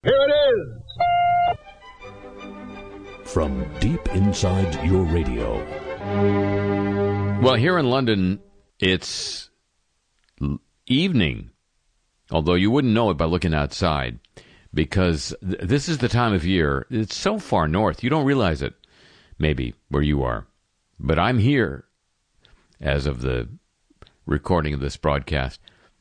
Here it is. From deep inside your radio. Well, here in London, it's evening, although you wouldn't know it by looking outside, because this is the time of year. It's so far north, you don't realize it, maybe, where you are. But I'm here, as of the recording of this broadcast.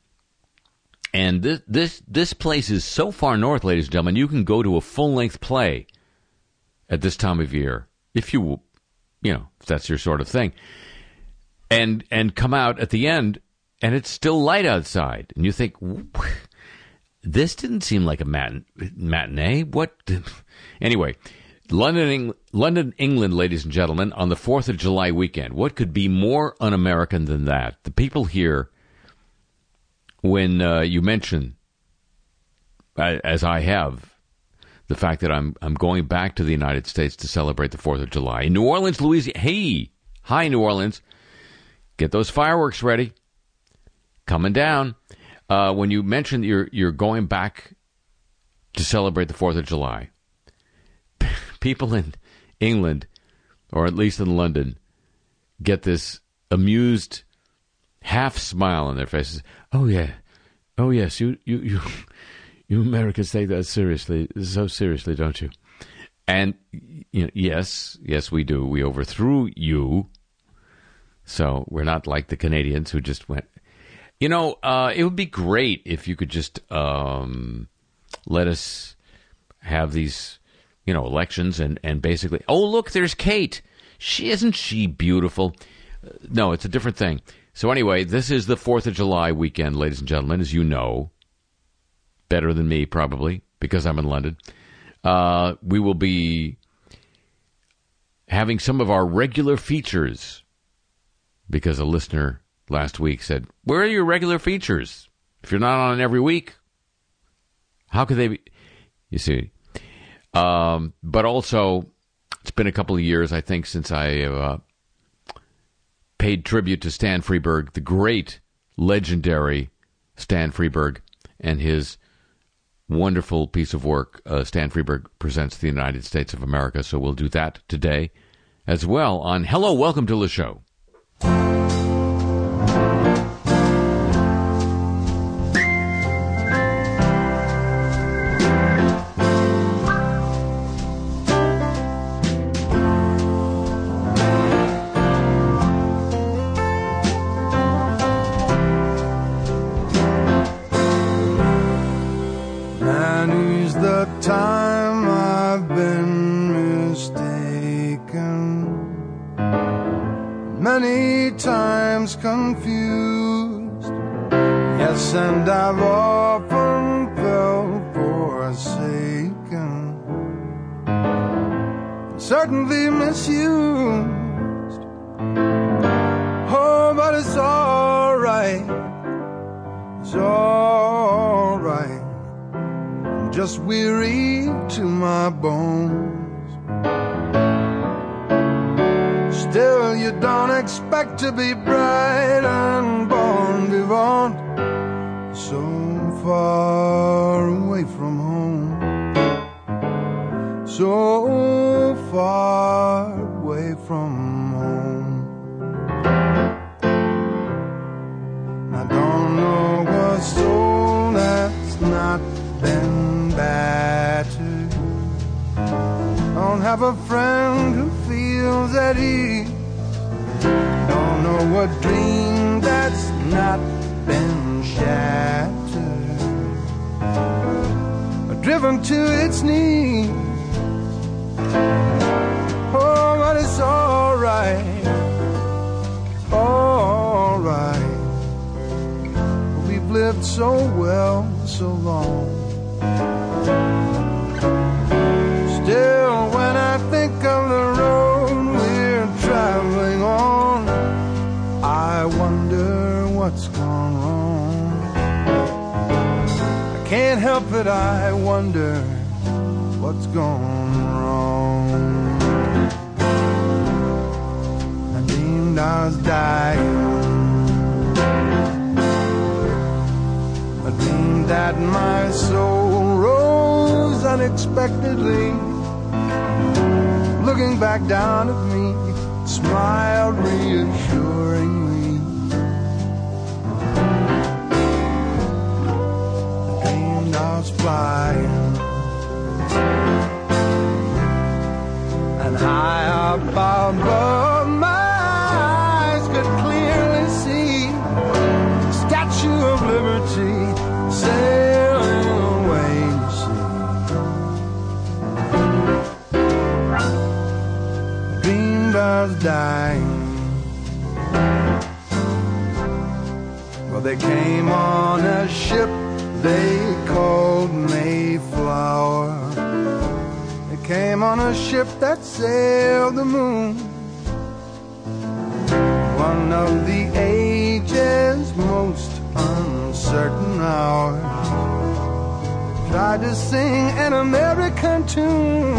And this place is so far north, ladies and gentlemen, you can go to a full-length play at this time of year, if that's your sort of thing, and come out at the end, and it's still light outside, and you think, this didn't seem like a matinee. What? Anyway, London, England, ladies and gentlemen, on the 4th of July weekend. What could be more un-American than that? The people here, when you mention, as I have, the fact that I'm going back to the United States to celebrate the 4th of July. In New Orleans, Louisiana. Hey! Hi, New Orleans. Get those fireworks ready. Coming down. When you mentioned you're going back to celebrate the 4th of July, people in England, or at least in London, get this amused half smile on their faces. Oh, yeah. Oh, yes, you Americans take that seriously, so seriously, don't you? And, yes, we do. We overthrew you. So we're not like the Canadians who just went. It would be great if you could just let us have these, elections and basically, oh, look, there's Kate. Isn't she beautiful? No, it's a different thing. So anyway, this is the 4th of July weekend, ladies and gentlemen, as you know. Better than me, probably, because I'm in London. We will be having some of our regular features, because a listener last week said, where are your regular features? If you're not on every week, how could they be? You see. But also, it's been a couple of years, I think, since I paid tribute to Stan Freberg, the great, legendary Stan Freberg, and his wonderful piece of work, Stan Freberg Presents the United States of America. So we'll do that today as well on Hello, Welcome to the Show. Time I've been mistaken, many times confused, yes, and I've often felt forsaken, certainly misused. Oh, but it's all right, it's all right. Just weary to my bones. Still, you don't expect to be bright and bon vivant, so far away from home, so far away from home. I don't know what soul that's not been battered. Don't have a friend who feels at ease. Don't know what dream that's not been shattered, or driven to its knees. Oh, but it's all right, all right. We've lived so well, so long. Still, when I think of the road we're traveling on, I wonder what's gone wrong. I can't help it, I wonder what's gone wrong. I dreamed I was dying, I dreamed that my soul rose unexpectedly, looking back down at me, smiled reassuringly. The dream doves fly, and high up above my eyes could clearly see the Statue of Liberty sailing away to sea. Dream doves die. Well, they came on a ship they called Mayflower. They came on a ship that sailed the moon, one of the age's most uncertain hours. Tried to sing an American tune.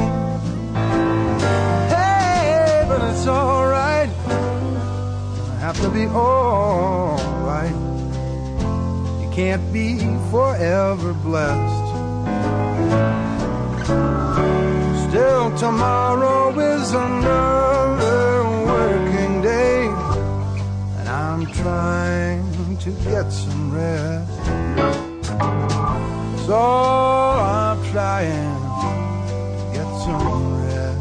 Hey, but it's alright. I have to be alright. You can't be forever blessed. Still, tomorrow is another working day, and I'm trying to get some rest. So I'm trying to get some rest.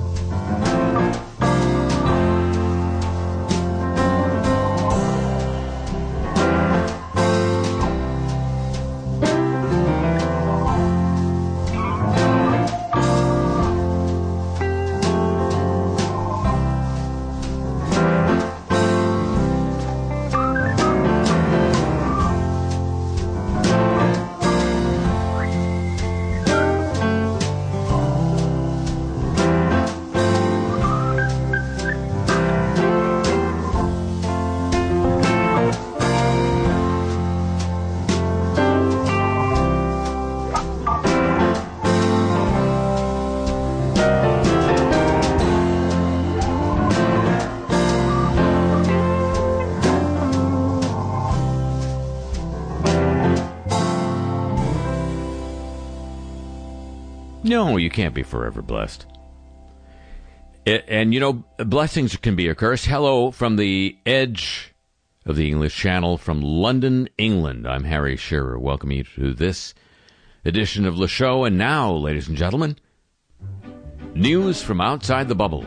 No, you can't be forever blessed. And, you know, blessings can be a curse. Hello from the edge of the English Channel from London, England. I'm Harry Shearer. Welcome you to this edition of Le Show. And now, ladies and gentlemen, news from outside the bubble.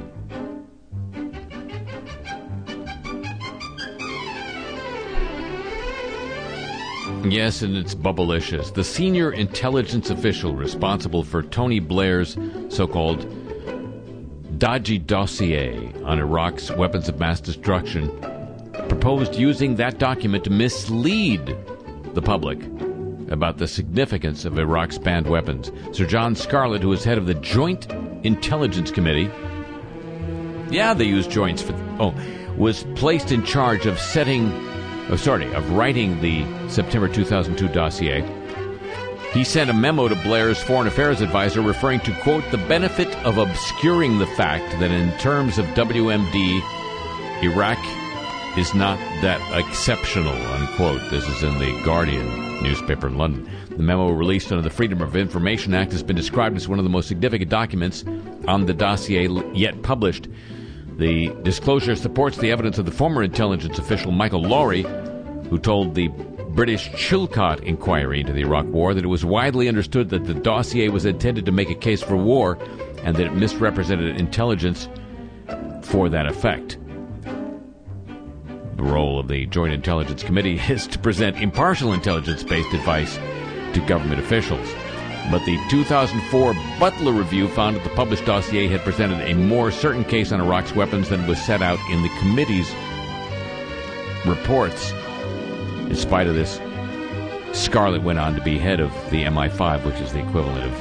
Yes, and it's bubblicious. The senior intelligence official responsible for Tony Blair's so-called dodgy dossier on Iraq's weapons of mass destruction proposed using that document to mislead the public about the significance of Iraq's banned weapons. Sir John Scarlett, who is head of the Joint Intelligence Committee, they use joints was placed in charge of writing the September 2002 dossier. He sent a memo to Blair's foreign affairs advisor referring to, quote, the benefit of obscuring the fact that in terms of WMD, Iraq is not that exceptional, unquote. This is in the Guardian newspaper in London. The memo released under the Freedom of Information Act has been described as one of the most significant documents on the dossier yet published. The disclosure supports the evidence of the former intelligence official Michael Lowry, who told the British Chilcot inquiry into the Iraq War that it was widely understood that the dossier was intended to make a case for war and that it misrepresented intelligence for that effect. The role of the Joint Intelligence Committee is to present impartial intelligence-based advice to government officials. But the 2004 Butler Review found that the published dossier had presented a more certain case on Iraq's weapons than was set out in the committee's reports. In spite of this, Scarlett went on to be head of the MI5, which is the equivalent of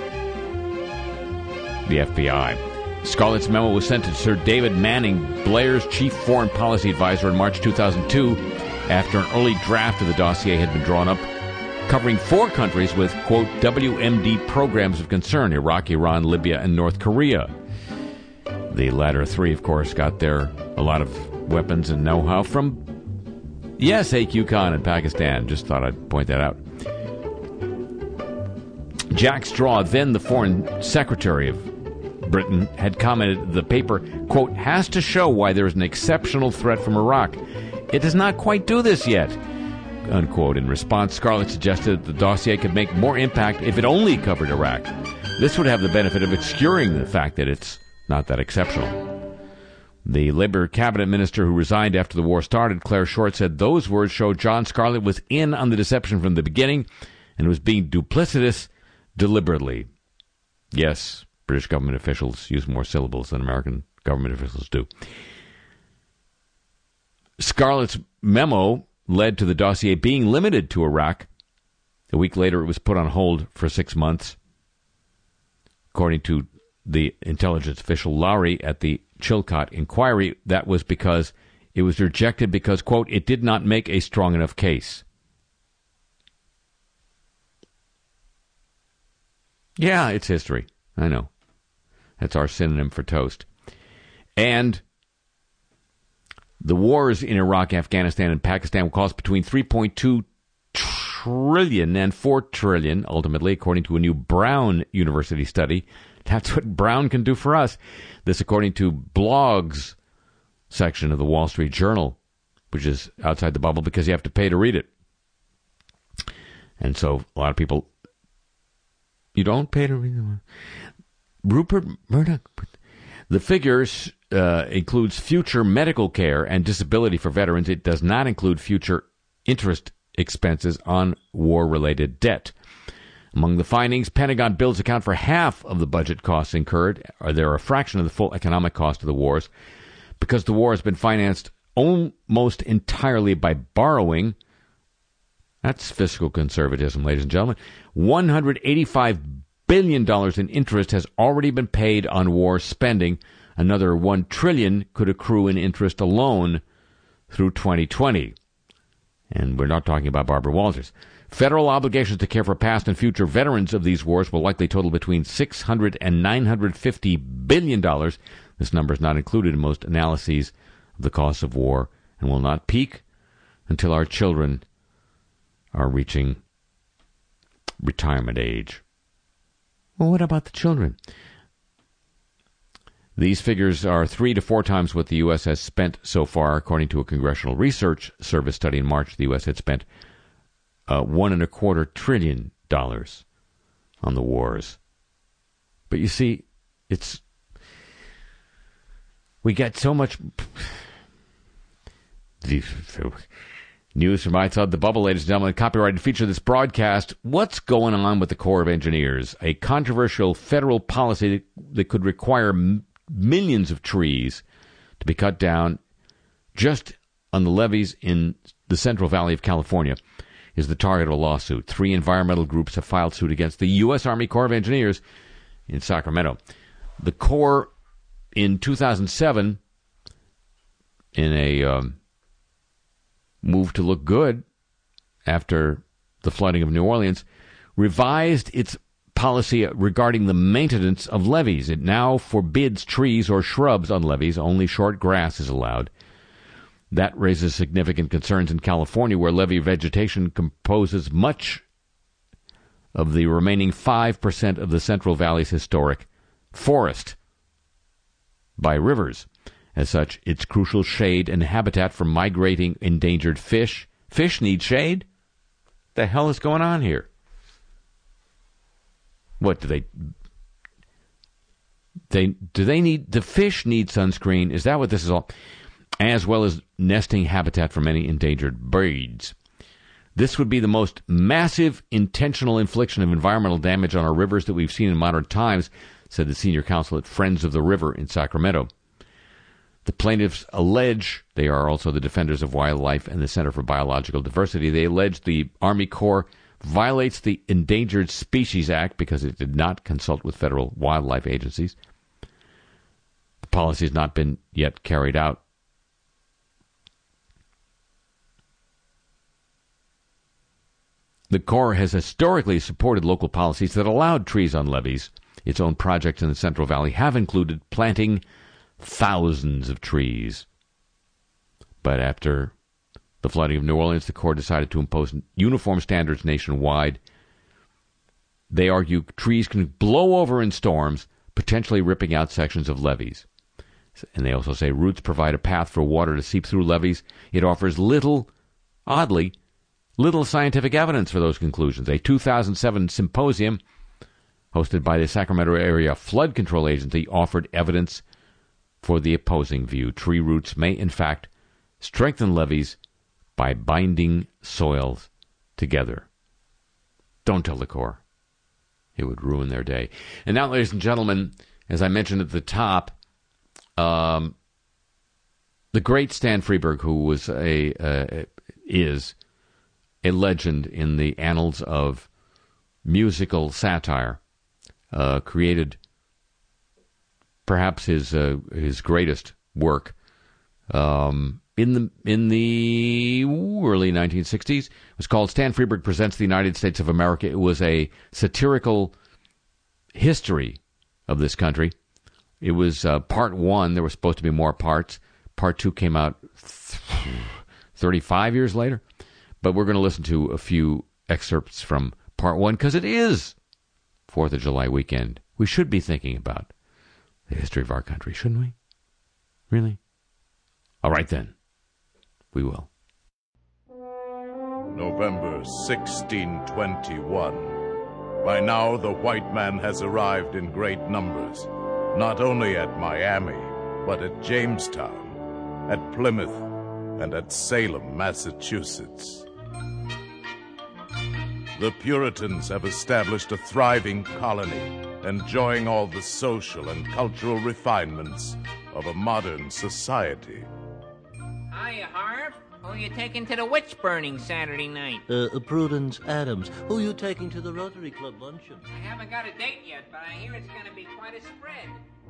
the FBI. Scarlett's memo was sent to Sir David Manning, Blair's chief foreign policy advisor, in March 2002, after an early draft of the dossier had been drawn up, covering 4 countries with, quote, WMD programs of concern: Iraq, Iran, Libya, and North Korea. The latter 3, of course, got a lot of weapons and know-how from, AQ Khan in Pakistan. Just thought I'd point that out. Jack Straw, then the Foreign Secretary of Britain, had commented the paper, quote, has to show why there is an exceptional threat from Iraq. It does not quite do this yet, unquote. In response, Scarlett suggested that the dossier could make more impact if it only covered Iraq. This would have the benefit of obscuring the fact that it's not that exceptional. The Labour cabinet minister who resigned after the war started, Claire Short, said those words showed John Scarlett was in on the deception from the beginning and was being duplicitous deliberately. Yes, British government officials use more syllables than American government officials do. Scarlett's memo led to the dossier being limited to Iraq. A week later, it was put on hold for 6 months. According to the intelligence official Lowry at the Chilcot inquiry, that was because it was rejected because, quote, it did not make a strong enough case. Yeah, it's history. I know. That's our synonym for toast. And the wars in Iraq, Afghanistan, and Pakistan will cost between $3.2 trillion and $4 trillion, ultimately, according to a new Brown University study. That's what Brown can do for us. This, according to blogs section of the Wall Street Journal, which is outside the bubble because you have to pay to read it. And so a lot of people, you don't pay to read them. Rupert Murdoch. The figures includes future medical care and disability for veterans. It does not include future interest expenses on war-related debt. Among the findings, Pentagon bills account for half of the budget costs incurred, or they're a fraction of the full economic cost of the wars, because the war has been financed almost entirely by borrowing. That's fiscal conservatism, ladies and gentlemen. $185 billion in interest has already been paid on war spending. Another $1 trillion could accrue in interest alone through 2020. And we're not talking about Barbara Walters. Federal obligations to care for past and future veterans of these wars will likely total between $600 and $950 billion. This number is not included in most analyses of the cost of war and will not peak until our children are reaching retirement age. Well, what about the children? These figures are 3 to 4 times what the U.S. has spent so far. According to a Congressional Research Service study in March, the U.S. had spent $1.25 trillion on the wars. But you see, we get so much news from outside the bubble, ladies and gentlemen. Copyrighted feature of this broadcast. What's going on with the Corps of Engineers? A controversial federal policy that could require millions of trees to be cut down just on the levees in the Central Valley of California is the target of a lawsuit. 3 environmental groups have filed suit against the U.S. Army Corps of Engineers in Sacramento. The Corps, in 2007, in a move to look good after the flooding of New Orleans, revised its policy regarding the maintenance of levees. It now forbids trees or shrubs on levees. Only short grass is allowed. That raises significant concerns in California, where levee vegetation composes much of the remaining 5% of the Central Valley's historic forest by rivers. As such, it's crucial shade and habitat for migrating endangered fish. Fish need shade? The hell is going on here? What do they need? The fish need sunscreen. Is that what this is all? As well as nesting habitat for many endangered birds. This would be the most massive intentional infliction of environmental damage on our rivers that we've seen in modern times, said the senior counsel at Friends of the River in Sacramento. The plaintiffs allege, they are also the Defenders of Wildlife and the Center for Biological Diversity, they allege the Army Corps violates the Endangered Species Act because it did not consult with federal wildlife agencies. The policy has not been yet carried out. The Corps has historically supported local policies that allowed trees on levees. Its own projects in the Central Valley have included planting thousands of trees. But after the flooding of New Orleans, the Corps decided to impose uniform standards nationwide. They argue trees can blow over in storms, potentially ripping out sections of levees. And they also say roots provide a path for water to seep through levees. It offers little scientific evidence for those conclusions. A 2007 symposium hosted by the Sacramento Area Flood Control Agency offered evidence for the opposing view. Tree roots may, in fact, strengthen levees by binding soils together. Don't tell the Corps. It would ruin their day. And now, ladies and gentlemen, as I mentioned at the top, the great Stan Freberg, who was is a legend in the annals of musical satire, created perhaps his greatest work in the early 1960s. It was called Stan Freberg Presents the United States of America. It was a satirical history of this country. It was part one. There were supposed to be more parts. Part two came out 35 years later. But we're going to listen to a few excerpts from part one because it is 4th of July weekend. We should be thinking about the history of our country, shouldn't we? Really? All right, then. We will. November 1621. By now, the white man has arrived in great numbers, not only at Miami, but at Jamestown, at Plymouth, and at Salem, Massachusetts. The Puritans have established a thriving colony, enjoying all the social and cultural refinements of a modern society. Hiya, Harv. Who are you taking to the witch burning Saturday night? Prudence Adams. Who are you taking to the Rotary Club luncheon? I haven't got a date yet, but I hear it's going to be quite a spread.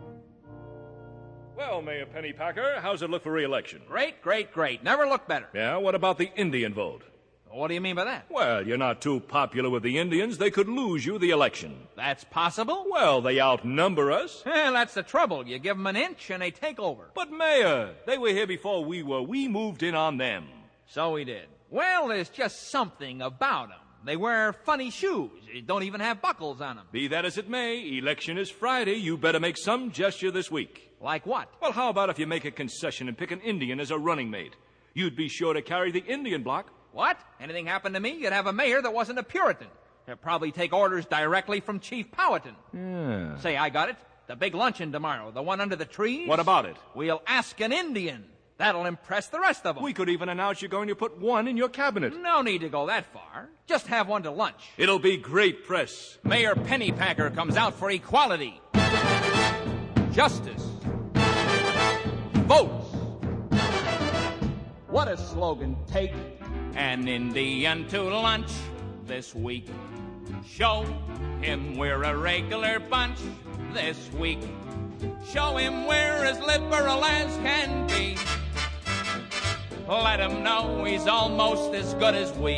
Well, Mayor Pennypacker, how's it look for re-election? Great, great, great. Never looked better. Yeah, what about the Indian vote? What do you mean by that? Well, you're not too popular with the Indians. They could lose you the election. That's possible? Well, they outnumber us. Well, that's the trouble. You give them an inch and they take over. But, Mayor, they were here before we were. We moved in on them. So we did. Well, there's just something about them. They wear funny shoes. They don't even have buckles on them. Be that as it may, election is Friday. You better make some gesture this week. Like what? Well, how about if you make a concession and pick an Indian as a running mate? You'd be sure to carry the Indian block. What? Anything happened to me, you'd have a mayor that wasn't a Puritan. He'd probably take orders directly from Chief Powhatan. Yeah. Say, I got it. The big luncheon tomorrow, the one under the trees. What about it? We'll ask an Indian. That'll impress the rest of them. We could even announce you're going to put one in your cabinet. No need to go that far. Just have one to lunch. It'll be great press. Mayor Pennypacker comes out for equality, justice, votes. What a slogan. Take an Indian to lunch this week. Show him we're a regular bunch this week. Show him we're as liberal as can be. Let him know he's almost as good as we.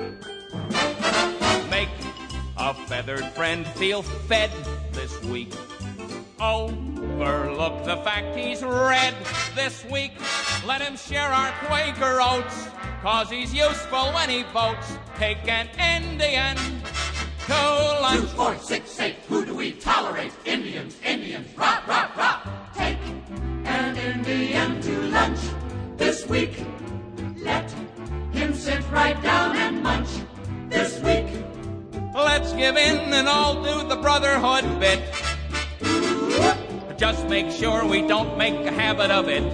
Make a feathered friend feel fed this week. Overlook the fact he's red this week. Let him share our Quaker oats, 'cause he's useful when he votes. Take an Indian to lunch. 2, 4, 6, 8, who do we tolerate? Indians, Indians, rah, rah, rah. Take an Indian to lunch this week. Let him sit right down and munch this week. Let's give in and all do the brotherhood bit. Just make sure we don't make a habit of it.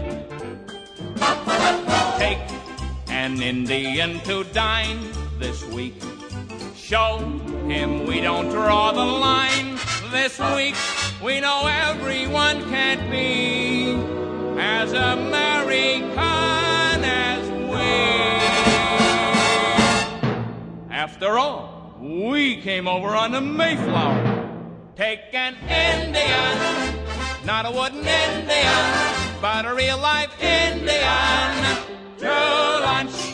Take an Indian to dine this week. Show him we don't draw the line this week. We know everyone can't be as American as we. After all, we came over on the Mayflower. Take an Indian, not a wooden Indian, but a real live Indian to lunch.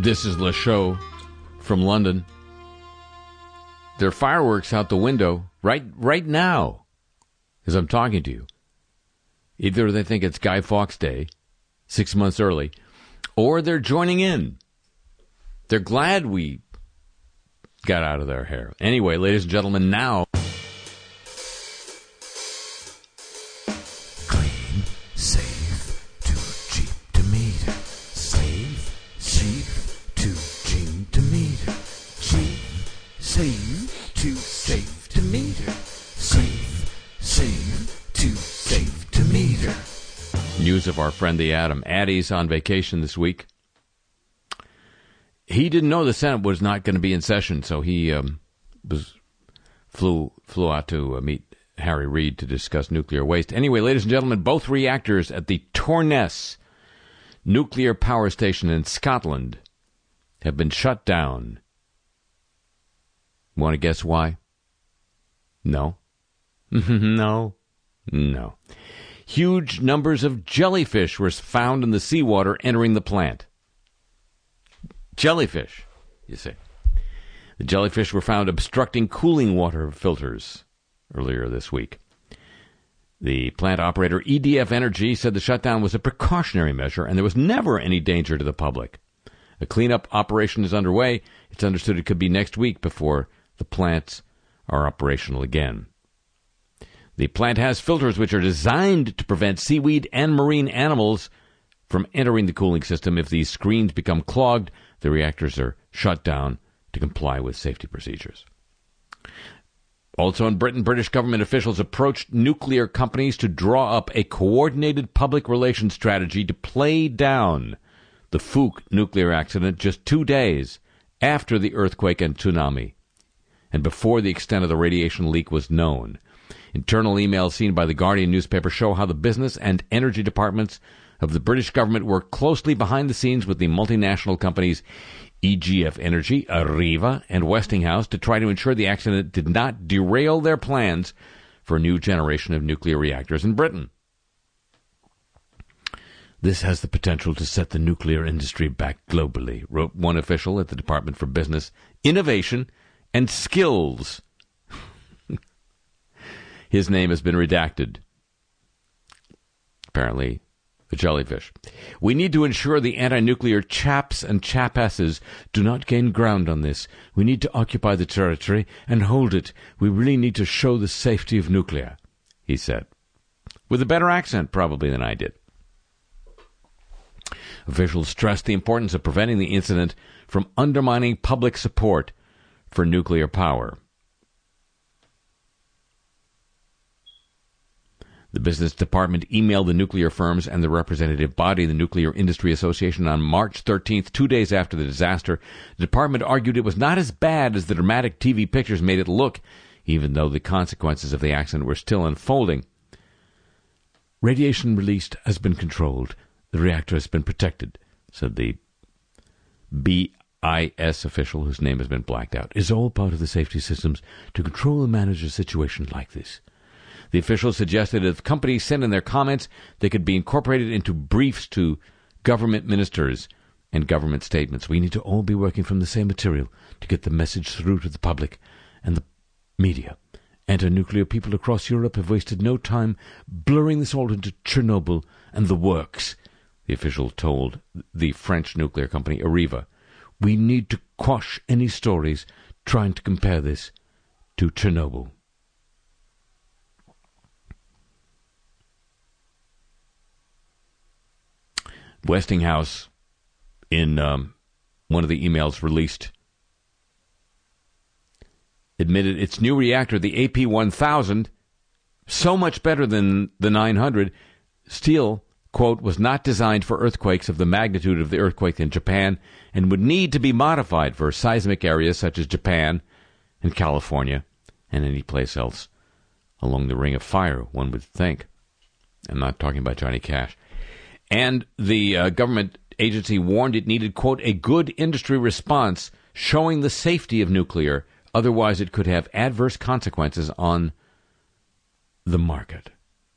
This is Le Show from London. There are fireworks out the window right now as I'm talking to you. Either they think it's Guy Fawkes Day, 6 months early, or they're joining in. They're glad we got out of their hair. Anyway, ladies and gentlemen, now... Clean, safe, too cheap to meter. Safe, cheap, too cheap to meter. Cheap, safe, too safe to meter. Safe, too safe to meter. News of our friend the Atom. Addie's on vacation this week. He didn't know the Senate was not going to be in session, so he flew out to meet Harry Reid to discuss nuclear waste. Anyway, ladies and gentlemen, both reactors at the Torness nuclear power station in Scotland have been shut down. Want to guess why? No. No. Huge numbers of jellyfish were found in the seawater entering the plant. Jellyfish, you see. The jellyfish were found obstructing cooling water filters earlier this week. The plant operator, EDF Energy, said the shutdown was a precautionary measure and there was never any danger to the public. A cleanup operation is underway. It's understood it could be next week before the plants are operational again. The plant has filters which are designed to prevent seaweed and marine animals from entering the cooling system. If these screens become clogged, the reactors are shut down to comply with safety procedures. Also in Britain, British government officials approached nuclear companies to draw up a coordinated public relations strategy to play down the Fuke nuclear accident just 2 days after the earthquake and tsunami, and before the extent of the radiation leak was known. Internal emails seen by the Guardian newspaper show how the business and energy departments of the British government worked closely behind the scenes with the multinational companies EGF Energy, Areva, and Westinghouse to try to ensure the accident did not derail their plans for a new generation of nuclear reactors in Britain. This has the potential to set the nuclear industry back globally, wrote one official at the Department for Business, Innovation, and Skills. His name has been redacted. Apparently, the jellyfish. We need to ensure the anti-nuclear chaps and chapasses do not gain ground on this. We need to occupy the territory and hold it. We really need to show the safety of nuclear, he said. With a better accent, probably, than I did. Officials stressed the importance of preventing the incident from undermining public support for nuclear power. The business department emailed the nuclear firms and the representative body, the Nuclear Industry Association, on March 13th, 2 days after the disaster. The department argued it was not as bad as the dramatic TV pictures made it look, even though the consequences of the accident were still unfolding. Radiation released has been controlled. The reactor has been protected, said the BIS official, whose name has been blacked out. It is all part of the safety systems to control and manage a situation like this. The officials suggested if companies sent in their comments, they could be incorporated into briefs to government ministers and government statements. We need to all be working from the same material to get the message through to the public and the media. Anti-nuclear people across Europe have wasted no time blurring this all into Chernobyl and the works, the official told the French nuclear company Areva. We need to quash any stories trying to compare this to Chernobyl. Westinghouse, in one of the emails released, admitted its new reactor, the AP1000, so much better than the 900, still, quote, was not designed for earthquakes of the magnitude of the earthquake in Japan and would need to be modified for seismic areas such as Japan and California and any place else along the Ring of Fire, one would think. I'm not talking about Johnny Cash. And the government agency warned it needed, quote, a good industry response showing the safety of nuclear. Otherwise, it could have adverse consequences on the market.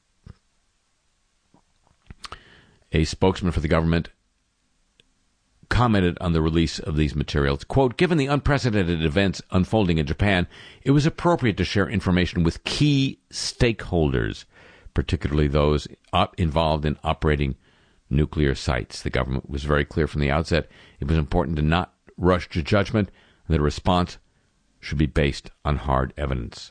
A spokesman for the government commented on the release of these materials. Quote, given the unprecedented events unfolding in Japan, it was appropriate to share information with key stakeholders, particularly those involved in operating nuclear sites. The government was very clear from the outset it was important to not rush to judgment, and that a response should be based on hard evidence.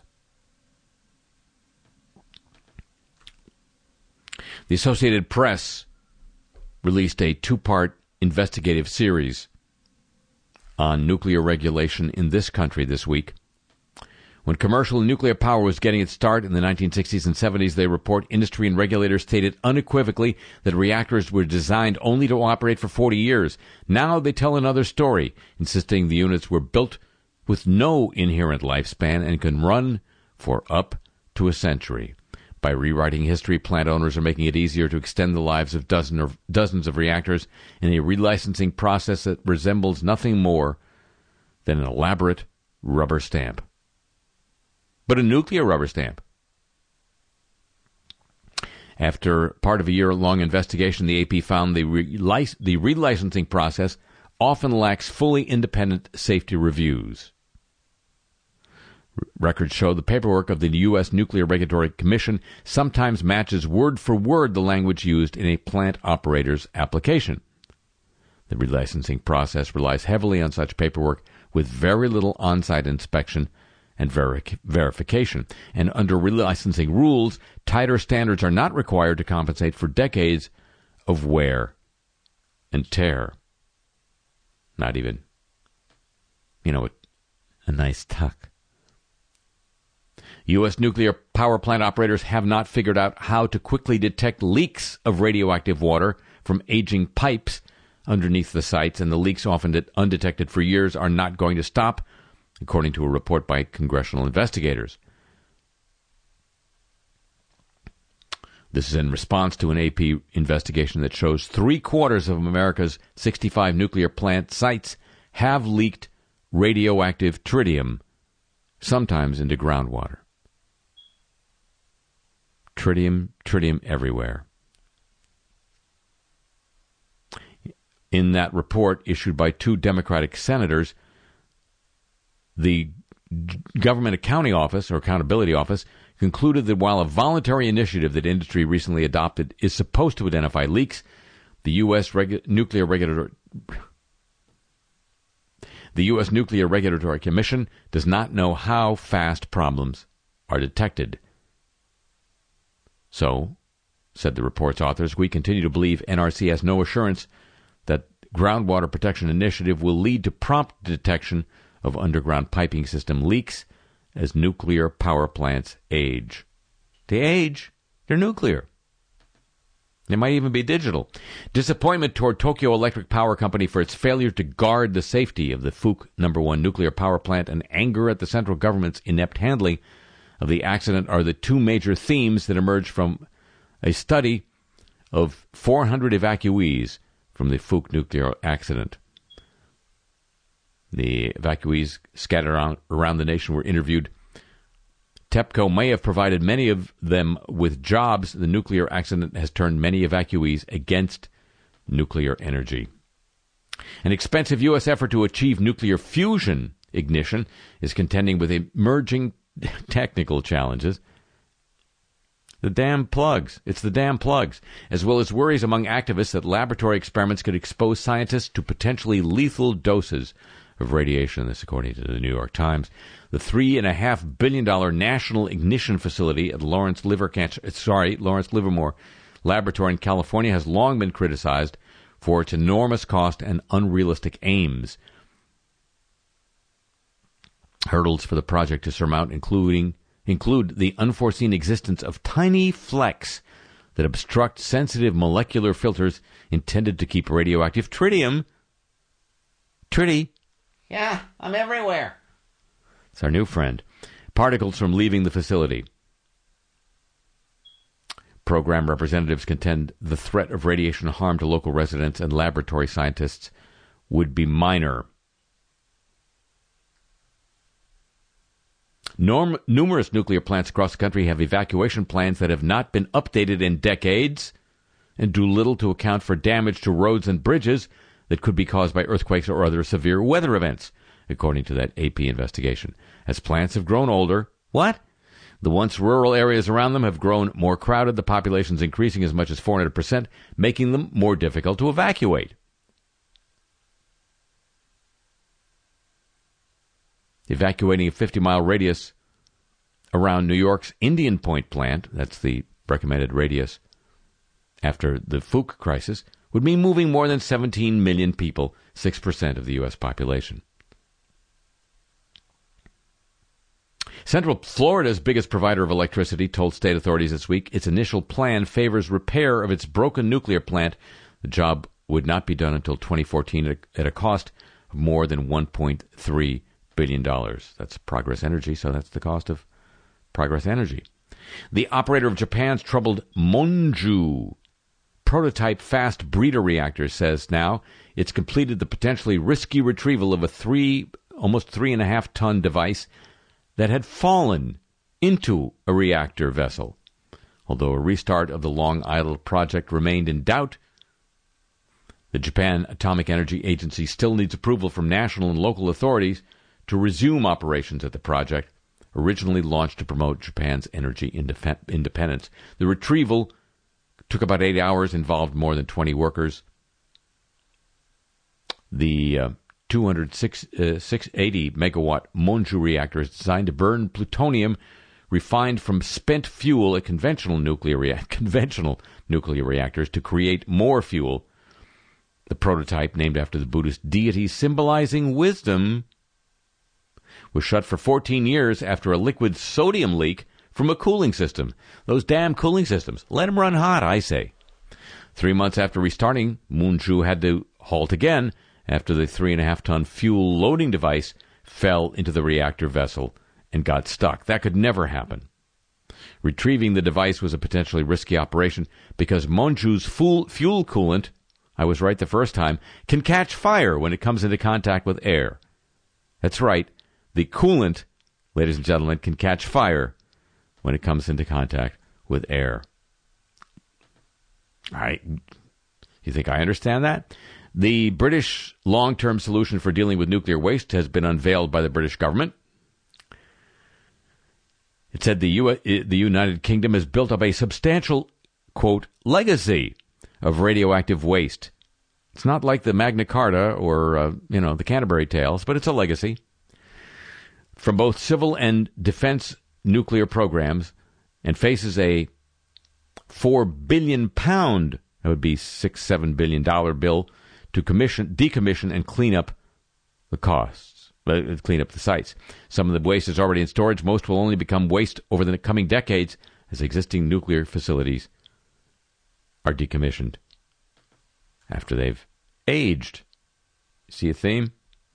The Associated Press released a 2-part investigative series on nuclear regulation in this country this week. When commercial nuclear power was getting its start in the 1960s and 70s, they report industry and regulators stated unequivocally that reactors were designed only to operate for 40 years. Now they tell another story, insisting the units were built with no inherent lifespan and can run for up to a century. By rewriting history, plant owners are making it easier to extend the lives of dozens of reactors in a relicensing process that resembles nothing more than an elaborate rubber stamp. But a nuclear rubber stamp. After part of a year-long investigation, the AP found the relicensing process often lacks fully independent safety reviews. Records show the paperwork of the U.S. Nuclear Regulatory Commission sometimes matches word for word the language used in a plant operator's application. The relicensing process relies heavily on such paperwork with very little on-site inspection and verification. And under relicensing rules, tighter standards are not required to compensate for decades of wear and tear. Not even, a nice tuck. U.S. nuclear power plant operators have not figured out how to quickly detect leaks of radioactive water from aging pipes underneath the sites, and the leaks, often undetected for years, are not going to stop, according to a report by congressional investigators. This is in response to an AP investigation that shows 3/4 of America's 65 nuclear plant sites have leaked radioactive tritium, sometimes into groundwater. Tritium everywhere. In that report issued by 2 Democratic senators, the Government Accounting Office, or Accountability Office, concluded that while a voluntary initiative that industry recently adopted is supposed to identify leaks, the U.S. Nuclear Regulatory Commission does not know how fast problems are detected. So, said the report's authors, we continue to believe NRC has no assurance that Groundwater Protection Initiative will lead to prompt detection of underground piping system leaks as nuclear power plants age. They age. They're nuclear. They might even be digital. Disappointment toward Tokyo Electric Power Company for its failure to guard the safety of the Fuke No. 1 nuclear power plant and anger at the central government's inept handling of the accident are the 2 major themes that emerged from a study of 400 evacuees from the Fuke nuclear accident. The evacuees scattered around the nation were interviewed. TEPCO may have provided many of them with jobs. The nuclear accident has turned many evacuees against nuclear energy. An expensive U.S. effort to achieve nuclear fusion ignition is contending with emerging technical challenges. The damn plugs. It's the damn plugs. As well as worries among activists that laboratory experiments could expose scientists to potentially lethal doses of radiation. This, according to the New York Times. The $3.5 billion National Ignition Facility at Lawrence Livermore Laboratory in California has long been criticized for its enormous cost and unrealistic aims. Hurdles for the project to surmount include the unforeseen existence of tiny flecks that obstruct sensitive molecular filters intended to keep radioactive tritium. Yeah, I'm everywhere. It's our new friend. Particles from leaving the facility. Program representatives contend the threat of radiation harm to local residents and laboratory scientists would be minor. Numerous nuclear plants across the country have evacuation plans that have not been updated in decades and do little to account for damage to roads and bridges, that could be caused by earthquakes or other severe weather events, according to that AP investigation. As plants have grown older, what? The once rural areas around them have grown more crowded. The population's increasing as much as 400%, making them more difficult to evacuate. Evacuating a 50-mile radius around New York's Indian Point plant, that's the recommended radius after the Fuchs crisis, would mean moving more than 17 million people, 6% of the U.S. population. Central Florida's biggest provider of electricity told state authorities this week its initial plan favors repair of its broken nuclear plant. The job would not be done until 2014 at a cost of more than $1.3 billion. That's Progress Energy, so that's the cost of Progress Energy. The operator of Japan's troubled Monju prototype fast breeder reactor says now it's completed the potentially risky retrieval of a almost 3.5-ton device that had fallen into a reactor vessel. Although a restart of the Long Island project remained in doubt, the Japan Atomic Energy Agency still needs approval from national and local authorities to resume operations at the project, originally launched to promote Japan's energy independence. The retrieval took about 8 hours, involved more than 20 workers. The 680-megawatt Monju reactor is designed to burn plutonium refined from spent fuel at conventional nuclear reactors to create more fuel. The prototype, named after the Buddhist deity symbolizing wisdom, was shut for 14 years after a liquid sodium leak from a cooling system. Those damn cooling systems. Let them run hot, I say. 3 months after restarting, Monju had to halt again after the 3.5-ton fuel loading device fell into the reactor vessel and got stuck. That could never happen. Retrieving the device was a potentially risky operation because Monju's fuel coolant, I was right the first time, can catch fire when it comes into contact with air. That's right. The coolant, ladies and gentlemen, can catch fire when it comes into contact with air. All right. You think I understand that? The British long-term solution for dealing with nuclear waste has been unveiled by the British government. It said the United Kingdom has built up a substantial, quote, legacy of radioactive waste. It's not like the Magna Carta or, the Canterbury Tales, but it's a legacy. From both civil and defense nuclear programs, and faces a £4 billion, that would be $6-7 billion bill, to decommission and clean up the costs, clean up the sites. Some of the waste is already in storage. Most will only become waste over the coming decades as existing nuclear facilities are decommissioned after they've aged. See a theme?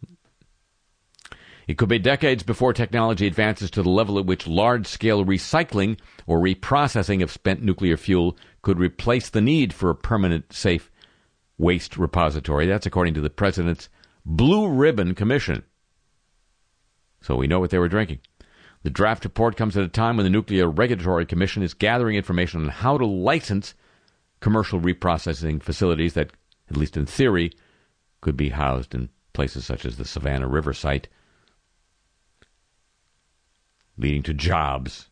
It could be decades before technology advances to the level at which large-scale recycling or reprocessing of spent nuclear fuel could replace the need for a permanent, safe waste repository. That's according to the President's Blue Ribbon Commission. So we know what they were drinking. The draft report comes at a time when the Nuclear Regulatory Commission is gathering information on how to license commercial reprocessing facilities that, at least in theory, could be housed in places such as the Savannah River site, leading to jobs.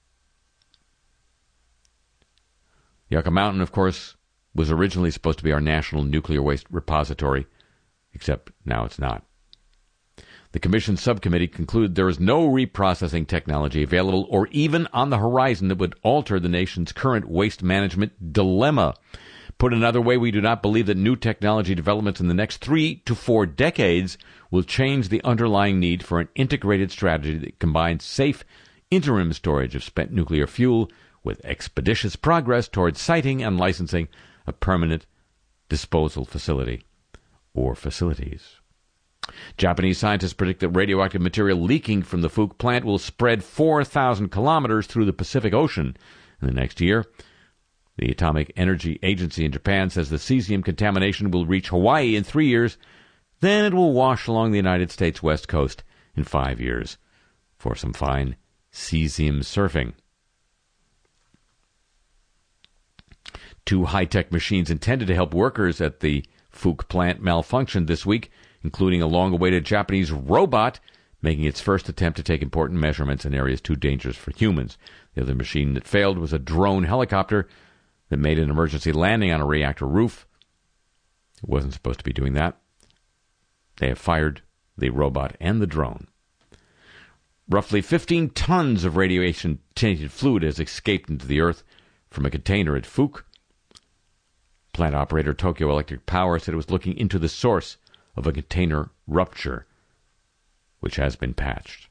Yucca Mountain, of course, was originally supposed to be our national nuclear waste repository, except now it's not. The Commission subcommittee concluded there is no reprocessing technology available or even on the horizon that would alter the nation's current waste management dilemma. Put another way, we do not believe that new technology developments in the next 3 to 4 decades will change the underlying need for an integrated strategy that combines safe interim storage of spent nuclear fuel with expeditious progress towards siting and licensing a permanent disposal facility or facilities. Japanese scientists predict that radioactive material leaking from the Fuchs plant will spread 4,000 kilometers through the Pacific Ocean in the next year. The Atomic Energy Agency in Japan says the cesium contamination will reach Hawaii in 3 years. Then it will wash along the United States west coast in 5 years for some fine cesium surfing. 2 high-tech machines intended to help workers at the Fuke plant malfunctioned this week, including a long-awaited Japanese robot making its first attempt to take important measurements in areas too dangerous for humans. The other machine that failed was a drone helicopter that made an emergency landing on a reactor roof. It wasn't supposed to be doing that. They have fired the robot and the drone. Roughly 15 tons of radiation-tainted fluid has escaped into the earth from a container at Fuke. Plant operator Tokyo Electric Power said it was looking into the source of a container rupture, which has been patched.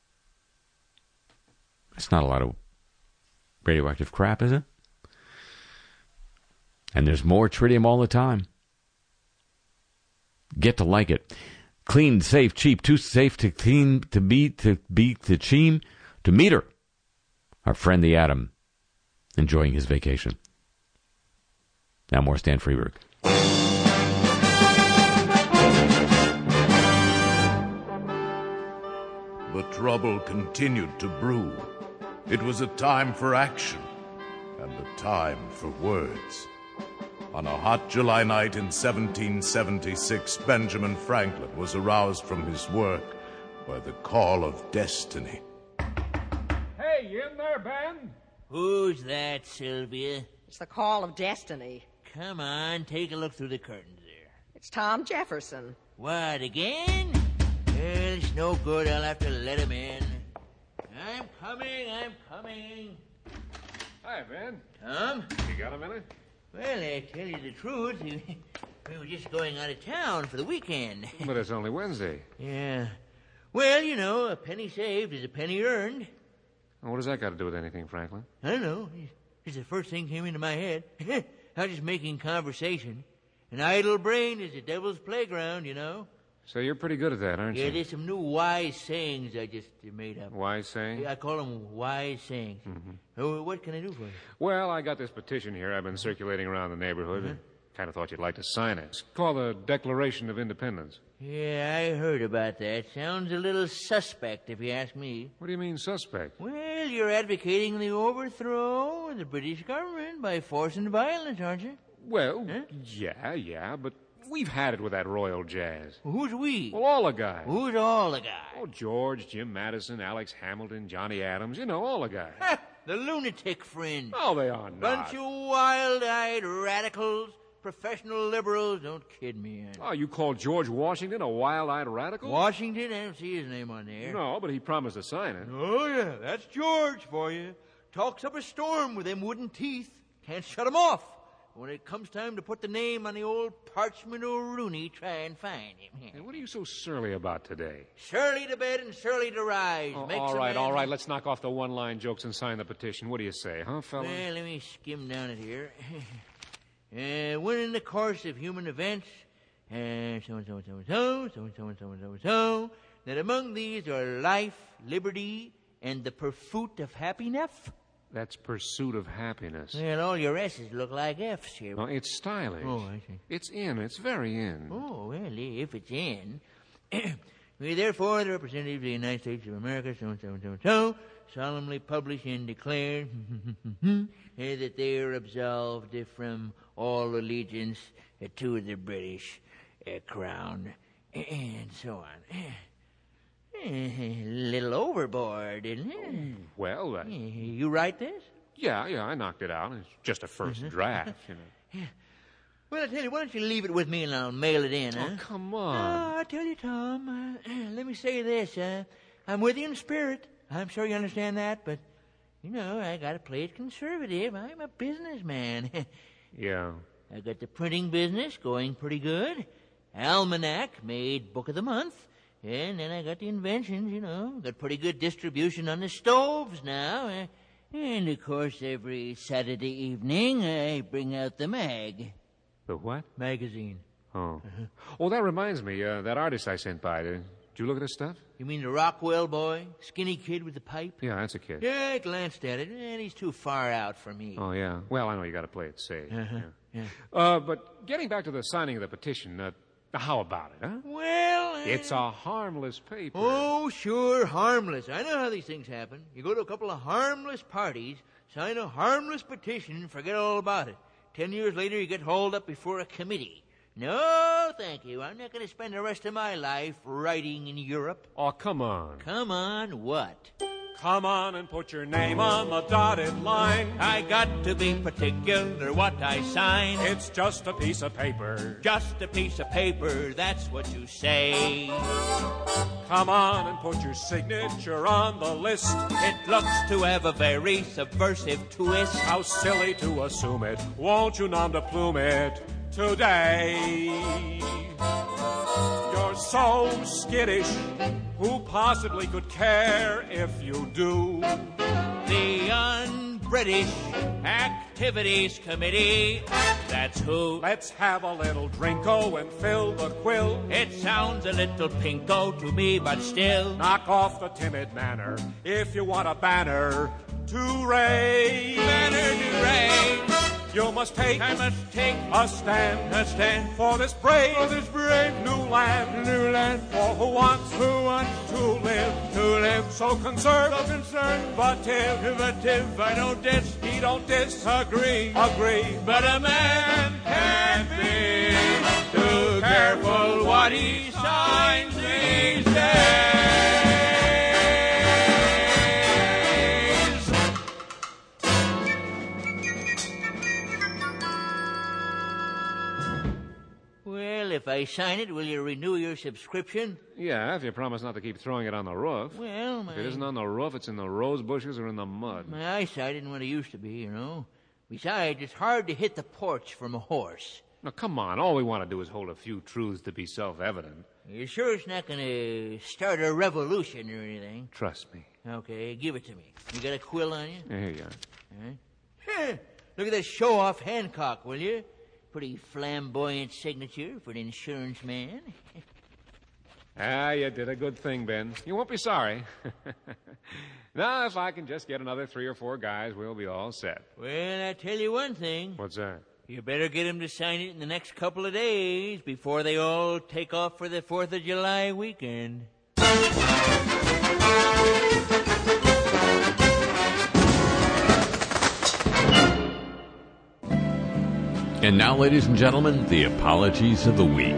It's not a lot of radioactive crap, is it? And there's more tritium all the time. Get to like it. Clean, safe, cheap, too safe to clean, to meter. Our friend the Atom, enjoying his vacation. Now more Stan Freberg. The trouble continued to brew. It was a time for action and a time for words. On a hot July night in 1776, Benjamin Franklin was aroused from his work by the call of destiny. Hey, you in there, Ben? Who's that, Sylvia? It's the call of destiny. Come on, take a look through the curtains there. It's Tom Jefferson. What, again? Well, it's no good. I'll have to let him in. I'm coming. Hi, Ben. Tom? You got a minute? Well, I tell you the truth, we were just going out of town for the weekend. But it's only Wednesday. Yeah. Well, you know, a penny saved is a penny earned. Well, what does that got to do with anything, Franklin? I don't know. Just the first thing came into my head. I was just making conversation. An idle brain is the devil's playground, you know. So you're pretty good at that, aren't you? Yeah, there's some new wise sayings I just made up. Wise sayings? I call them wise sayings. Mm-hmm. Oh, what can I do for you? Well, I got this petition here I've been circulating around the neighborhood. Kind of thought you'd like to sign it. It's called the Declaration of Independence. Yeah, I heard about that. Sounds a little suspect, if you ask me. What do you mean, suspect? Well, you're advocating the overthrow of the British government by force and violence, aren't you? Well, yeah, but we've had it with that royal jazz. Well, who's we? Well, all the guys. Who's all the guys? Oh, George, Jim Madison, Alex Hamilton, Johnny Adams, you know, all the guys. Ha! The lunatic fringe. Oh, they are not. Bunch of wild-eyed radicals, professional liberals. Don't kid me. Oh, you call George Washington a wild-eyed radical? Washington? I don't see his name on there. No, but he promised to sign it. Oh, yeah, that's George for you. Talks up a storm with them wooden teeth. Can't shut him off. When it comes time to put the name on the old parchment O'Rooney, try and find him. Hey, what are you so surly about today? Surly to bed and surly to rise. Oh, all right. Let's knock off the one-line jokes and sign the petition. What do you say, huh, fella? Well, let me skim down it here. When in the course of human events, so, that among these are life, liberty, and the pursuit of happiness. That's pursuit of happiness. Well, all your S's look like F's here. No, it's stylish. Oh, I see. It's in. It's very in. Oh, well, if it's in. We, therefore, the representatives of the United States of America, so, solemnly publish and declare that they are absolved from all allegiance to the British crown, and so on. A little overboard, isn't it? Well, You write this? Yeah, I knocked it out. It's just a first draft, you know. Yeah. Well, I tell you, why don't you leave it with me and I'll mail it in, huh? Oh, come on. Oh, I tell you, Tom, let me say this. I'm with you in spirit. I'm sure you understand that, but, you know, I got to play it conservative. I'm a businessman. Yeah. I got the printing business going pretty good. Almanac made Book of the Month. And then I got the inventions, you know. Got pretty good distribution on the stoves now. And, of course, every Saturday evening, I bring out the mag. The what? Magazine. Oh. Oh, that reminds me. That artist I sent by. Did you look at his stuff? You mean the Rockwell boy? Skinny kid with the pipe? Yeah, that's a kid. Yeah, I glanced at it, and he's too far out for me. Oh, yeah. Well, I know you got to play it safe. Yeah. But getting back to the signing of the petition, how about it, huh? Well, it's a harmless paper. Oh, sure, harmless. I know how these things happen. You go to a couple of harmless parties, sign a harmless petition, and forget all about it. 10 years later, you get hauled up before a committee. No, thank you. I'm not going to spend the rest of my life writing in Europe. Oh, come on. Come on, what? Come on and put your name on the dotted line. I got to be particular what I sign. It's just a piece of paper. Just a piece of paper, that's what you say. Come on and put your signature on the list. It looks to have a very subversive twist. How silly to assume it. Won't you nom de plume it today? You're so skittish. Who possibly could care if you do? The Un-British Activities Committee, that's who. Let's have a little drinko and fill the quill. It sounds a little pinko to me, but still. Knock off the timid manner if you want a banner to raise. Banner to raise. I must take a stand for this brave new land, for who wants to live so conservative. I don't disagree, but a man can't be too careful what he signs these days. Well, if I sign it, will you renew your subscription? Yeah, if you promise not to keep throwing it on the roof. Well, If it isn't on the roof, it's in the rose bushes or in the mud. My eyesight isn't what it used to be, you know. Besides, it's hard to hit the porch from a horse. Now, come on. All we want to do is hold a few truths to be self-evident. You sure it's not going to start a revolution or anything? Trust me. Okay, give it to me. You got a quill on you? Yeah, here you are. All right. Look at that show-off Hancock, will you? Pretty flamboyant signature for an insurance man. You did a good thing, Ben. You won't be sorry. Now, if I can just get another 3 or 4 guys, we'll be all set. Well, I tell you one thing. What's that? You better get them to sign it in the next couple of days before they all take off for the 4th of July weekend. And now, ladies and gentlemen, the apologies of the week.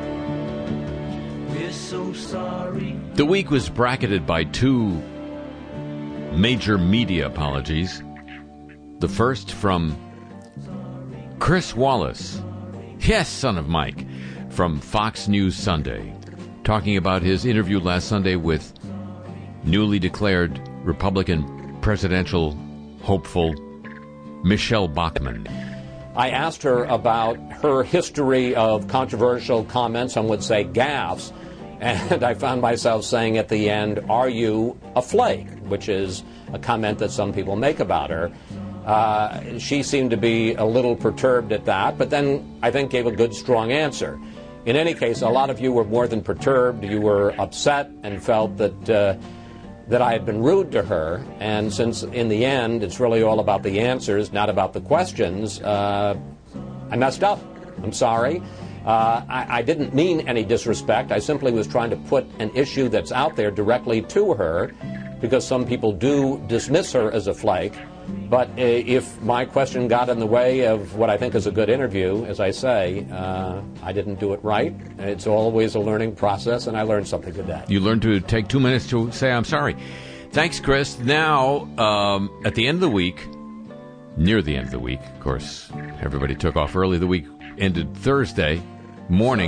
We're so sorry. The week was bracketed by 2 major media apologies. The first from Chris Wallace, yes, son of Mike, from Fox News Sunday, talking about his interview last Sunday with newly declared Republican presidential hopeful Michelle Bachmann. I asked her about her history of controversial comments, some would say gaffes, and I found myself saying at the end, "Are you a flake?" which is a comment that some people make about her. She seemed to be a little perturbed at that, but then I think gave a good, strong answer. In any case, a lot of you were more than perturbed. You were upset and felt that I had been rude to her, and since in the end it's really all about the answers, not about the questions, I messed up. I'm sorry. I didn't mean any disrespect. I simply was trying to put an issue that's out there directly to her, because some people do dismiss her as a flake. But if my question got in the way of what I think is a good interview, as I say, I didn't do it right. It's always a learning process, and I learned something today. You learned to take 2 minutes to say, "I'm sorry." Thanks, Chris. Now, at the end of the week, near the end of the week, of course, everybody took off early. The week ended Thursday morning.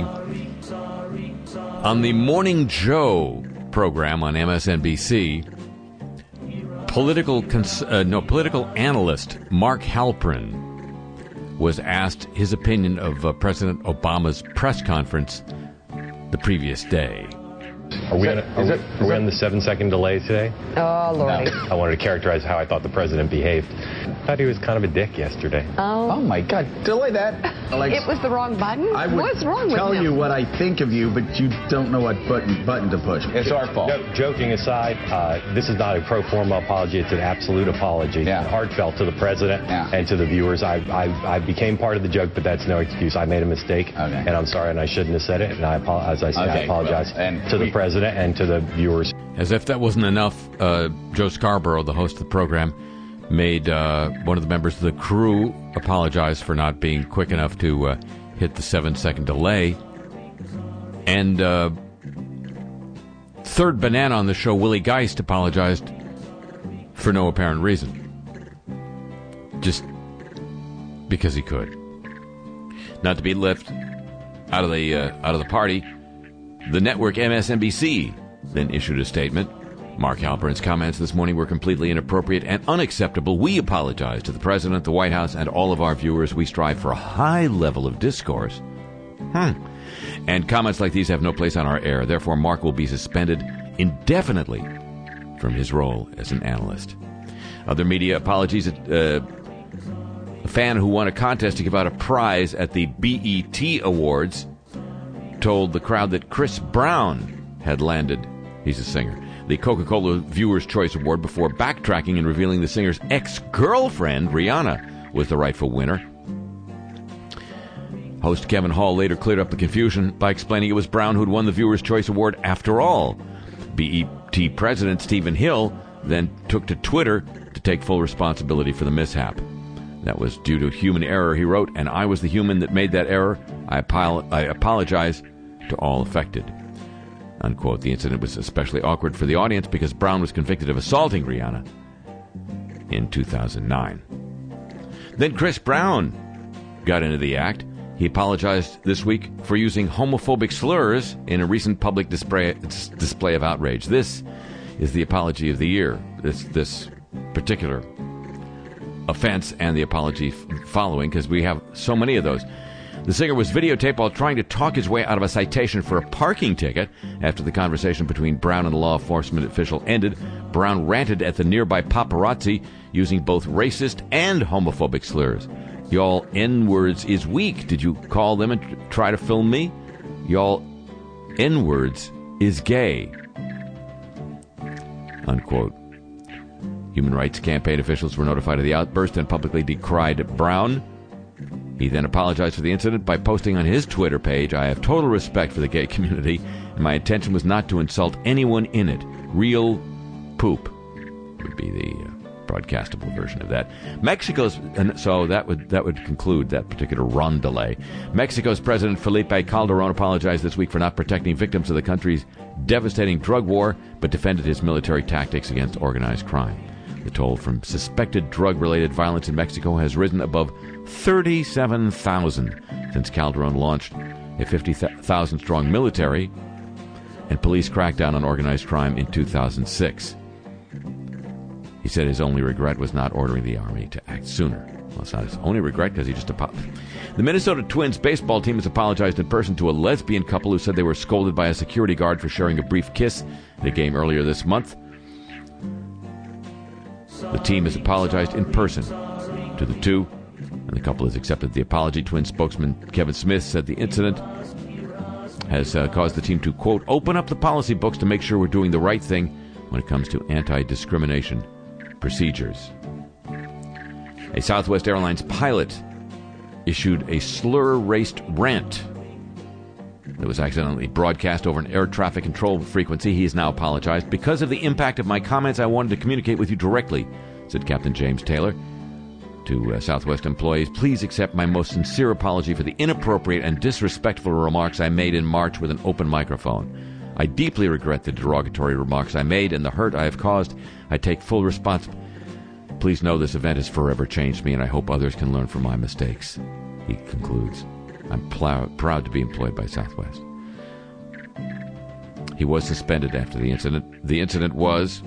On the Morning Joe program on MSNBC, political analyst Mark Halperin was asked his opinion of President Obama's press conference the previous day. Are we on the 7-second delay today? Oh, Lordy. No. I wanted to characterize how I thought the president behaved. I thought he was kind of a dick yesterday. Oh my God. Delay that. It was the wrong button? What's wrong with him? Tell you what I think of you, but you don't know what button to push. It's our fault. No, joking aside, this is not a pro forma apology. It's an absolute apology. Yeah. Heartfelt to the president and to the viewers. I became part of the joke, but that's no excuse. I made a mistake, and I'm sorry, and I shouldn't have said it. And I apologize to the president and to the viewers. As if that wasn't enough, Joe Scarborough, the host of the program, made one of the members of the crew apologize for not being quick enough to hit the 7-second delay. And third banana on the show, Willie Geist, apologized for no apparent reason. Just because he could. Not to be left out of the party, the network MSNBC then issued a statement. Mark Halperin's comments this morning were completely inappropriate and unacceptable. We apologize to the President, the White House, and all of our viewers. We strive for a high level of discourse. And comments like these have no place on our air. Therefore, Mark will be suspended indefinitely from his role as an analyst. Other media apologies. A fan who won a contest to give out a prize at the BET Awards told the crowd that Chris Brown had landed. He's a singer. The Coca-Cola Viewer's Choice Award before backtracking and revealing the singer's ex-girlfriend, Rihanna, was the rightful winner. Host Kevin Hall later cleared up the confusion by explaining it was Brown who'd won the Viewer's Choice Award after all. BET President Stephen Hill then took to Twitter to take full responsibility for the mishap. That was due to human error, he wrote, and I was the human that made that error. I apologize to all affected. Unquote. The incident was especially awkward for the audience because Brown was convicted of assaulting Rihanna in 2009. Then Chris Brown got into the act. He apologized this week for using homophobic slurs in a recent public display of outrage. This is the apology of the year, this particular offense and the apology following, because we have so many of those. The singer was videotaped while trying to talk his way out of a citation for a parking ticket. After the conversation between Brown and the law enforcement official ended, Brown ranted at the nearby paparazzi using both racist and homophobic slurs. Y'all N-words is weak. Did you call them and try to film me? Y'all N-words is gay. Unquote. Human rights campaign officials were notified of the outburst and publicly decried Brown. He then apologized for the incident by posting on his Twitter page, I have total respect for the gay community, and my intention was not to insult anyone in it. Real poop would be the broadcastable version of that. So that would conclude that particular rondelay. Mexico's President Felipe Calderón apologized this week for not protecting victims of the country's devastating drug war, but defended his military tactics against organized crime. The toll from suspected drug-related violence in Mexico has risen above 37,000 since Calderón launched a 50,000-strong military and police crackdown on organized crime in 2006. He said his only regret was not ordering the Army to act sooner. Well, it's not his only regret because he just apologized. The Minnesota Twins baseball team has apologized in person to a lesbian couple who said they were scolded by a security guard for sharing a brief kiss at a game earlier this month. The team has apologized in person to the two, and the couple has accepted the apology. Twin spokesman Kevin Smith said the incident has caused the team to, quote, open up the policy books to make sure we're doing the right thing when it comes to anti-discrimination procedures. A Southwest Airlines pilot issued a slur-laced rant that was accidentally broadcast over an air traffic control frequency. He has now apologized. Because of the impact of my comments, I wanted to communicate with you directly, said Captain James Taylor to Southwest employees. Please accept my most sincere apology for the inappropriate and disrespectful remarks I made in March with an open microphone. I deeply regret the derogatory remarks I made and the hurt I have caused. I take full responsibility. Please know this event has forever changed me, and I hope others can learn from my mistakes. He concludes. I'm proud to be employed by Southwest. He was suspended after the incident. The incident was...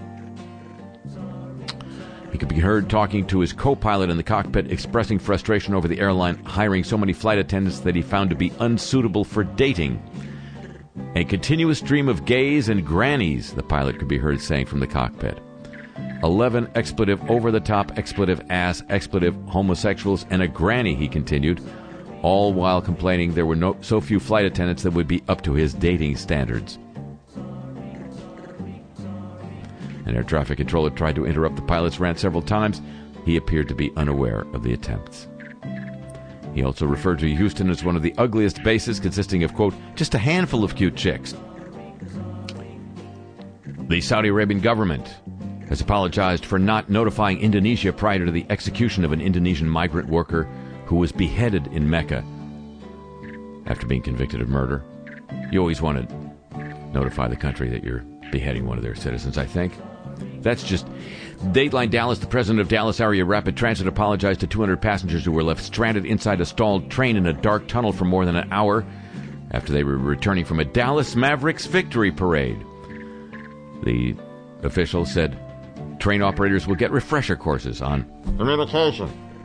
He could be heard talking to his co-pilot in the cockpit, expressing frustration over the airline hiring so many flight attendants that he found to be unsuitable for dating. A continuous stream of gays and grannies, the pilot could be heard saying from the cockpit. 11 expletive over-the-top, expletive ass, expletive homosexuals, and a granny, he continued, all while complaining there were so few flight attendants that would be up to his dating standards. An air traffic controller tried to interrupt the pilot's rant several times. He appeared to be unaware of the attempts. He also referred to Houston as one of the ugliest bases, consisting of, quote, just a handful of cute chicks. The Saudi Arabian government has apologized for not notifying Indonesia prior to the execution of an Indonesian migrant worker who was beheaded in Mecca after being convicted of murder. You always want to notify the country that you're beheading one of their citizens, I think. That's just... Dateline Dallas, the president of Dallas Area Rapid Transit, apologized to 200 passengers who were left stranded inside a stalled train in a dark tunnel for more than an hour after they were returning from a Dallas Mavericks victory parade. The official said train operators will get refresher courses on communication.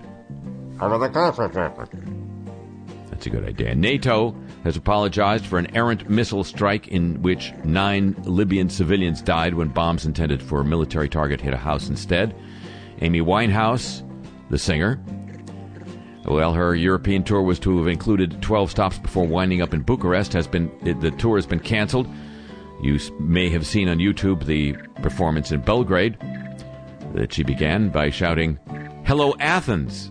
That's a good idea. NATO has apologized for an errant missile strike in which 9 Libyan civilians died when bombs intended for a military target hit a house instead. Amy Winehouse, the singer, well, her European tour was to have included 12 stops before winding up in Bucharest. The tour has been canceled. You may have seen on YouTube the performance in Belgrade that she began by shouting, "Hello, Athens!"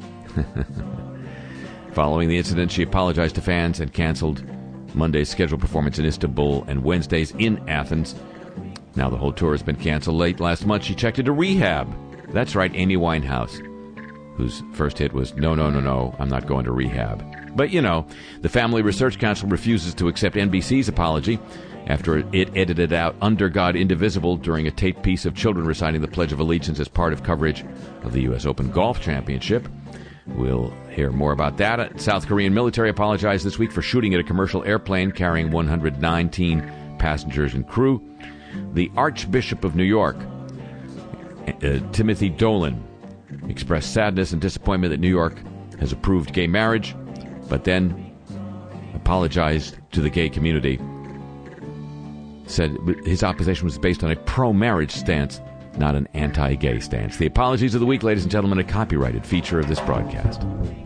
Following the incident, she apologized to fans and canceled Monday's scheduled performance in Istanbul and Wednesday's in Athens. Now the whole tour has been canceled. Late last month, she checked into rehab. That's right, Amy Winehouse, whose first hit was, No, I'm not going to rehab. But, the Family Research Council refuses to accept NBC's apology after it edited out Under God Indivisible during a taped piece of children reciting the Pledge of Allegiance as part of coverage of the U.S. Open Golf Championship. We'll hear more about that. South Korean military apologized this week for shooting at a commercial airplane carrying 119 passengers and crew. The Archbishop of New York, Timothy Dolan, expressed sadness and disappointment that New York has approved gay marriage, but then apologized to the gay community. Said his opposition was based on a pro-marriage stance, not an anti-gay stance. The apologies of the week, ladies and gentlemen, a copyrighted feature of this broadcast.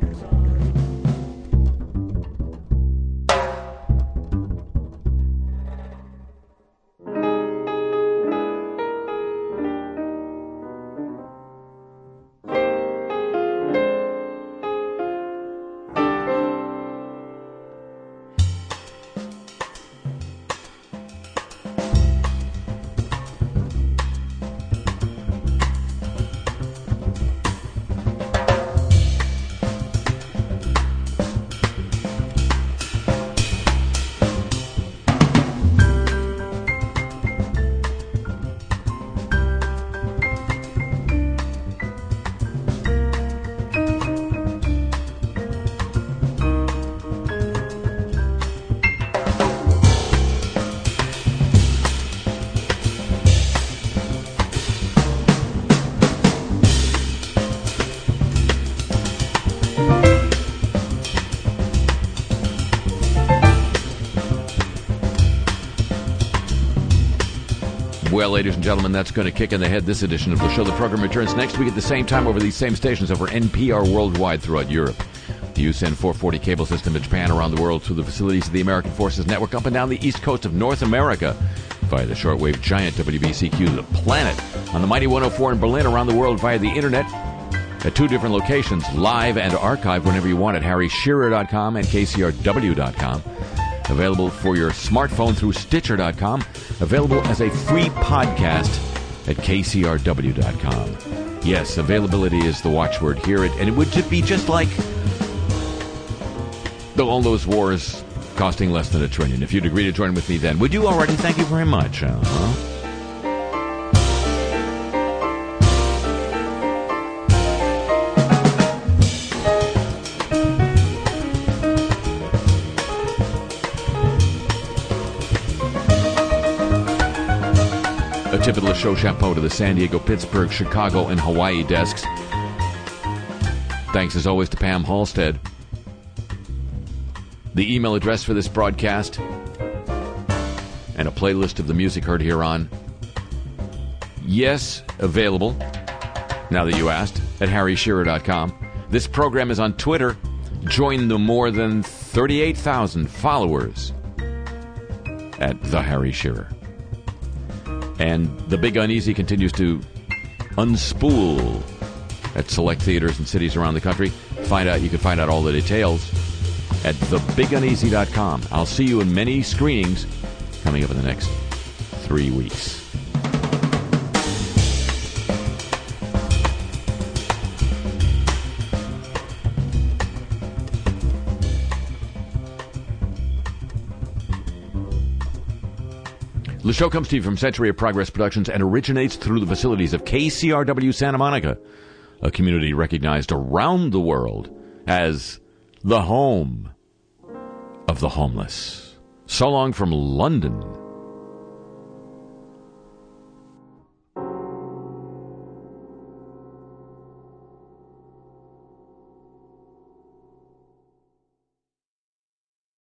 Well, ladies and gentlemen, that's going to kick in the head this edition of the show. The program returns next week at the same time over these same stations over NPR worldwide throughout Europe. The USEN 440 cable system in Japan, around the world through the facilities of the American Forces Network, up and down the east coast of North America via the shortwave giant WBCQ, The Planet, on the Mighty 104 in Berlin, around the world via the internet at 2 different locations, live and archived whenever you want at harryshearer.com and kcrw.com. Available for your smartphone through Stitcher.com. Available as a free podcast at kcrw.com. Yes, availability is the watchword here. And it would be just like all those wars costing less than $1 trillion. If you'd agree to join with me then. Would you already? Thank you very much. Tip of the show chapeau to the San Diego, Pittsburgh, Chicago, and Hawaii desks. Thanks as always to Pam Halstead. The email address for this broadcast and a playlist of the music heard here on. Yes, available, now that you asked, at harryshearer.com. This program is on Twitter. Join the more than 38,000 followers at The Harry Shearer. And The Big Uneasy continues to unspool at select theaters and cities around the country. You can find out all the details at thebiguneasy.com. I'll see you in many screenings coming up in the next 3 weeks. The show comes to you from Century of Progress Productions and originates through the facilities of KCRW Santa Monica, a community recognized around the world as the home of the homeless. So long from London.